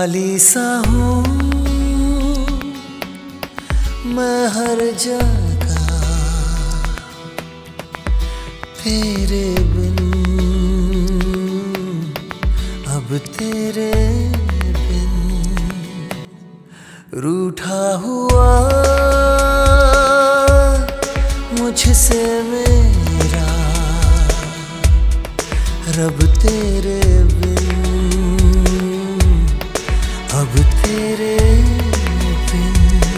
खाली सा हूँ मैं हर जगह तेरे बिन, अब तेरे बिन रूठा हुआ मुझसे मेरा रब तेरे बिन, अब तेरे बिन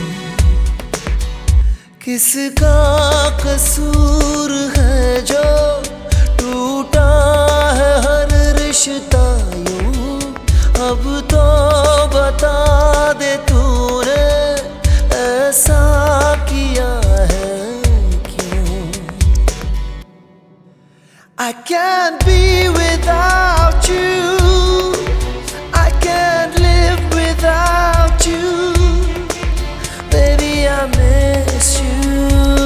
किसका कसूर है जो टूटा है हर रिश्ता यूं। अब तो बता दे तूने ऐसा किया है क्यों। I can't be without you, I can't live without you, baby I miss you,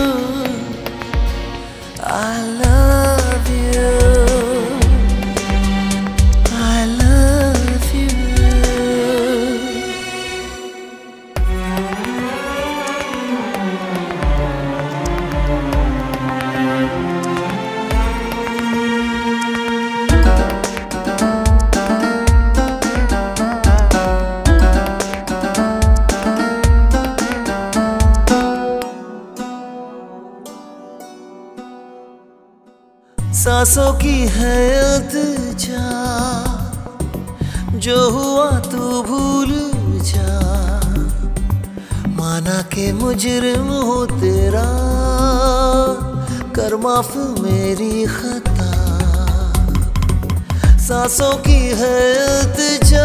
I love you, I love you. सांसों की है इल्तिजा, जो हुआ तू भूल जा, माना के मुजरिम हो तेरा, कर माफ मेरी खता। सांसों की है इल्तिजा,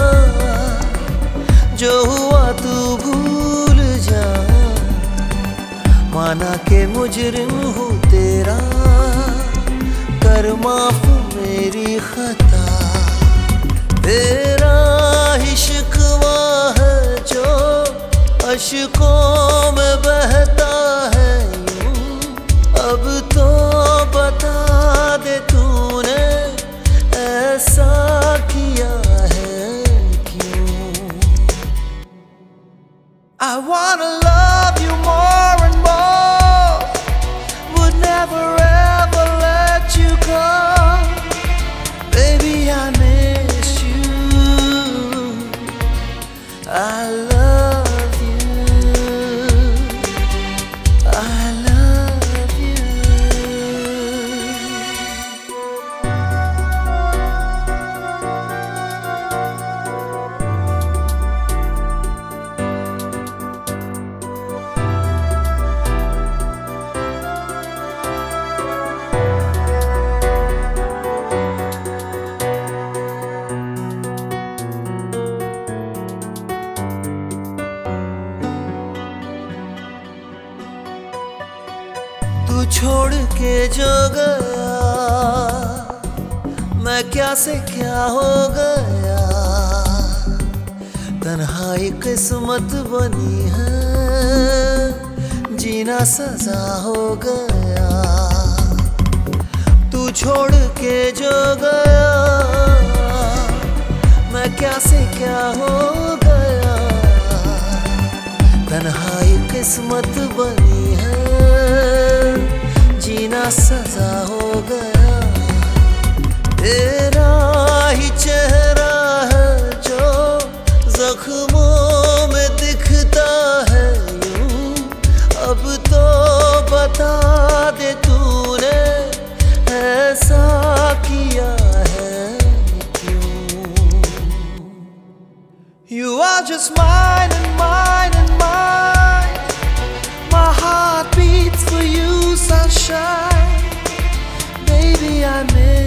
जो हुआ तू भूल जा, माना के मुजरिम हो तेरा, कर माफ मेरी खता। तेरा ही शिकवा है जो अश्कों में बहता है यूं। अब तो बता दे तूने ऐसा किया है क्यों। I wanna love you more and more, would never ever let you go, baby I miss you, I love you, I love you. तू छोड़ के जो गया, मैं क्या से क्या हो गया, तन्हाई किस्मत बनी है, जीना सजा हो गया। तू छोड़ के जो गया, मैं क्या से क्या हो गया, तन्हाई किस्मत बनी है, जीना सजा हो गया। तेरा ही चेहरा है जो जख्मों में दिखता है यूं। अब तो बता दे तूने ऐसा किया है क्यों। You are just mine and mine and mine, my heart beats for you, sunshine, baby I miss